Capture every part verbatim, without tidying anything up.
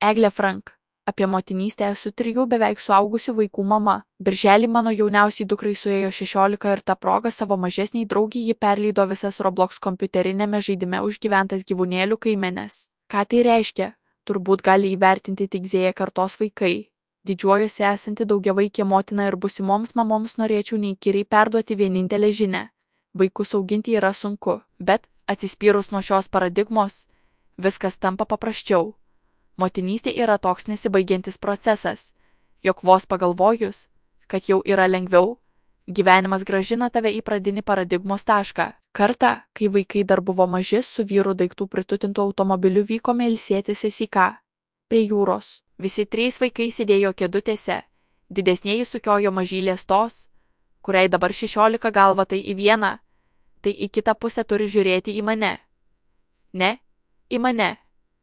Eglė Frank. Apie motinystę esu trijų beveik suaugusių vaikų mama. Birželį mano jauniausiai dukrai suėjo šešiolika ir ta proga savo mažesniai draugiai ji perleido visas Roblox kompiuterinėme žaidime užgyventas gyvūnėlių kaimenes. Ką tai reiškia? Turbūt gali įvertinti tik Z kartos vaikai. Didžiuojuosi esanti daugiavaikė motina ir busimoms mamoms norėčiau neįkyriai perduoti vienintelę žinią. Vaikus auginti yra sunku, bet, atsispyrus nuo šios paradigmos, viskas tampa paprasčiau. Motinystė yra toks nesibaigiantis procesas, jog vos pagalvojus, kad jau yra lengviau, gyvenimas grąžina tave į pradinį paradigmos tašką. Kartą, kai vaikai dar buvo maži, su vyru daiktų pritutintų automobiliu vykome ilsėtis į Ką. Prie jūros. Visi trys vaikai sėdėjo kėdutėse, didesnieji sukiojo mažylės tos, kuriai dabar šešiolika galva tai į vieną, tai į kitą pusę turi žiūrėti į mane. Ne, į mane.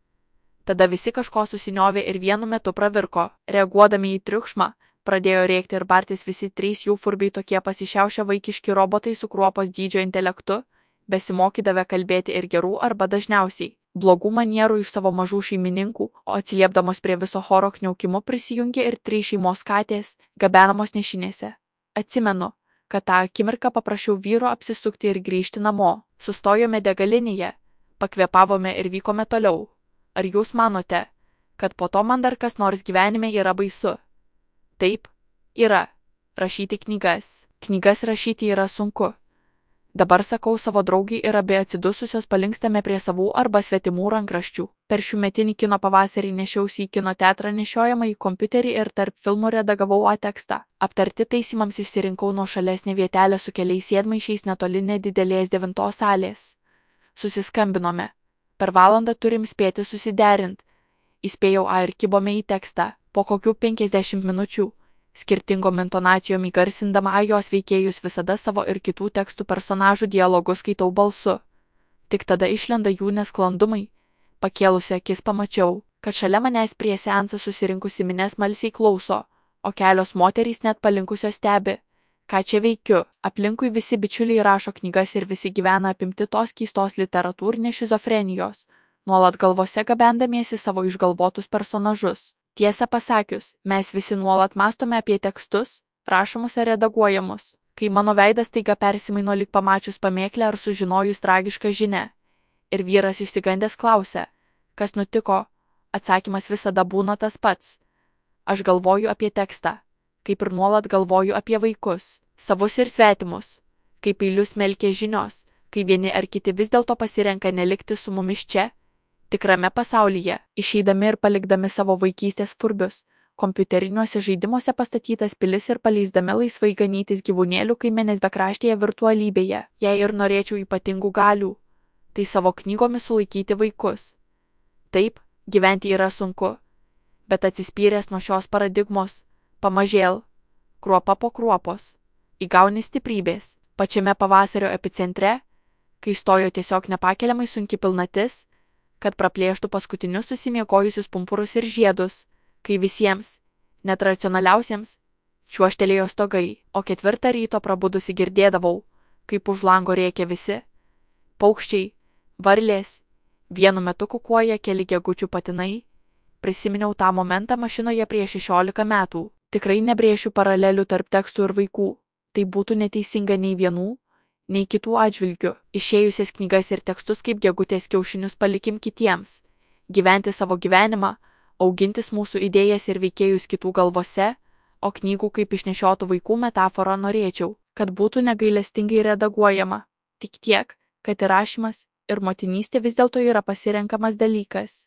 Tada visi kažko susiniovė ir vienu metu pravirko. Reaguodami į triukšmą, pradėjo rėkti ir bartis visi trys jų furbiai tokie pasišiaušę vaikiški robotai su kruopos dydžio intelektu, besimokydavę kalbėti ir gerų arba dažniausiai blogų manierų iš savo mažų šeimininkų, o atsiliepdamos prie viso choro kniaukimu prisijungė ir trys šeimos katės, gabenamos nešinėse. Atsimenu, kad tą akimirką paprašiau vyro apsisukti ir grįžti namo. Sustojome degalinėje, pakvėpavome ir vykome toliau. Ar jūs manote, kad po to man dar kas nors gyvenime yra baisu? Taip, yra. Rašyti knygas. Knygas rašyti yra sunku. Dabar sakau savo draugiai ir abi atsidususios palinkstame prie savų arba svetimų rankraščių. Per šiųmetinį kino pavasarį nešiausi į kino teatrą nešiojamą į kompiuterį ir tarp filmų redagavau A tekstą. Aptarti taisymams išsirinkau nuošalesnę vietelę su keliais sėdmaišiais netoli nedidelės devintos salės. Susiskambinome. Per valandą turim spėti susiderint. Įspėjau A ir kibome į tekstą. Po kokių penkiasdešimt minučių, skirtingom intonacijom įgarsindama A jos veikėjus visada savo ir kitų tekstų personažų dialogus skaitau balsu. Tik tada išlenda jų nesklandumai. Pakėlusi akis pamačiau, kad šalia manęs prie seansą susirinkusi minės smalsiai klauso, o kelios moterys net palinkusios stebi. Ką čia veikiu? Aplinkui visi bičiuliai rašo knygas ir visi gyvena apimti tos keistos literatūrinės šizofrenijos, nuolat galvose gabendamiesi savo išgalvotus personažus. Tiesą pasakius, mes visi nuolat mąstome apie tekstus, rašomus ar redaguojamus. Kai mano veidas taiga persimaino lyg pamačius pamėklę ar sužinojus tragišką žinią. Ir vyras išsigandęs klausia, kas nutiko, atsakymas visada būna tas pats. Aš galvoju apie tekstą, kaip ir nuolat galvoju apie vaikus, savus ir svetimus, kaip eilius melkė žinios, kai vieni ar kiti vis dėlto pasirenka nelikti su mumis čia, tikrame pasaulyje, išeidami ir palikdami savo vaikystės furbius, kompiuteriniuose žaidimuose pastatytas pilis ir paleisdami laisvai ganytis gyvūnėlių kaimenės bekraštėje virtualybėje. Jei ir norėčiau ypatingų galių, tai savo knygomis sulaikyti vaikus. Taip, gyventi yra sunku, bet atsispyręs nuo šios paradigmos, pamažėl, kruopa po kruopos, įgauni stiprybės. Pačiame pavasario epicentre, kai stojo tiesiog nepakeliamai sunki pilnatis, kad praplėštų paskutinius susimiegojusius pumpurus ir žiedus, kai visiems, net racionaliausiems, čiuožtelėjo stogai, o ketvirtą ryto prabudusi girdėdavau, kaip už lango rėkia visi. Paukščiai, varlės, vienu metu kukuoja keli gegučių patinai. Prisiminiau tą momentą mašinoje prieš šešiolika metų. Tikrai nebrėšiu paralelių tarp tekstų ir vaikų. Tai būtų neteisinga nei vienų, nei kitų atžvilgių. Išėjusias knygas ir tekstus kaip gegutės kiaušinius palikim kitiems. Gyventi savo gyvenimą, augintis mūsų idėjas ir veikėjus kitų galvose, o knygų kaip išnešiotų vaikų metaforą norėčiau, kad būtų negailestingai redaguojama. Tik tiek, kad ir rašymas, ir motinystė vis dėlto yra pasirenkamas dalykas.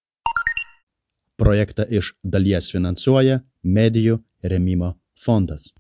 Projektą iš dalies finansuoja Medijų rėmimo fondas.